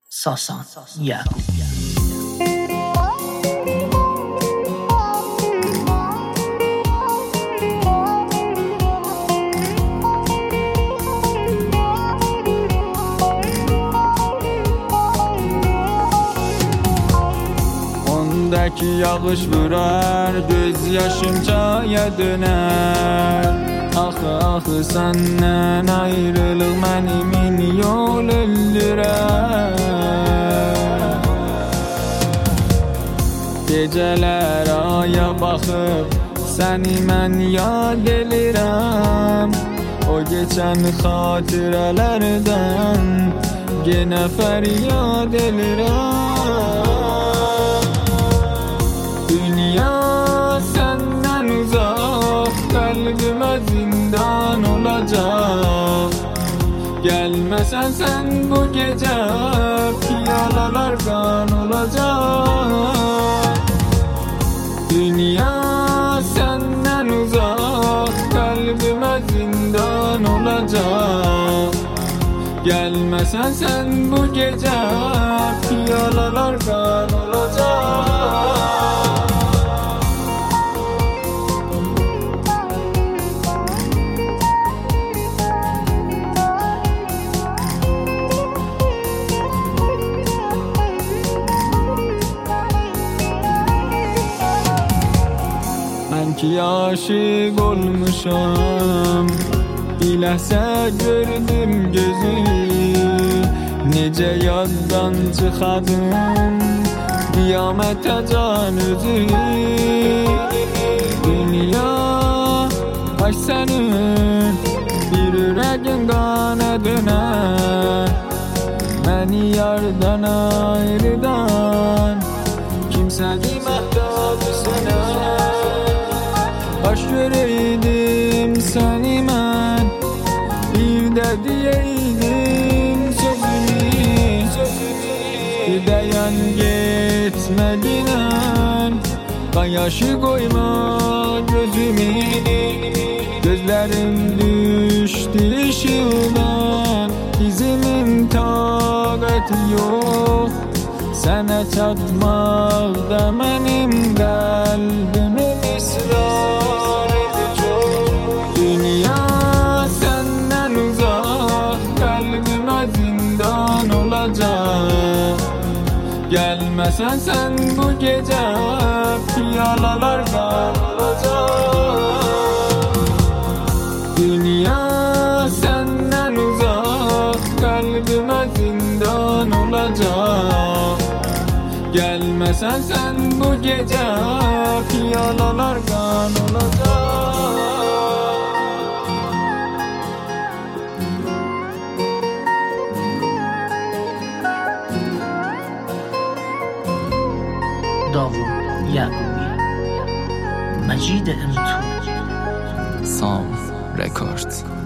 Sasan Yakup. Ondaki yağış vurar, göz yaşım çaya döner. Ahı senden ayrılık menimin yol öldürer. Geceler aya bakıp seni mən yad elirəm. O geçen xatirələrdən gene feryad elirəm. Dünya senden uzak, kalbime zindan olacak. Gelmesen sen bu gece piyalalar kan olacak. Dünya senden uzak, kalbime zindan olacak. Gelmesen sen bu gece piyalalar kan olacak. Ben ki aşık olmuşam, biləhsə gördüm gözü. Necə yaddan çıxadım qiyamətə can özü. Dünya baş sənin, bir ürəgin qana dönər. Məni yardan ayrıdan kimsədir məhdəbi sənə. Baş göreydim səni mən, bir də deyeydim sözümü. Bir dayan getmədinən, qan yaşı qoyma gözümü. Gözlərim düşdü işıqdan, dizimin taqəti yox. Sənə çatmaqda mənim qəlbimin israrı çox. Dünya səndən uzaq, qəlbimə zindan olacaq. Gəlməsən sən bu gecə piyalalar qan olacaq. Dünya səndən uzaq, qəlbimə zindan olacaq. Gelmesen sen bu gece piyalalar kan olacak. Davud Yakubi, Majid Emtu, Sam Records.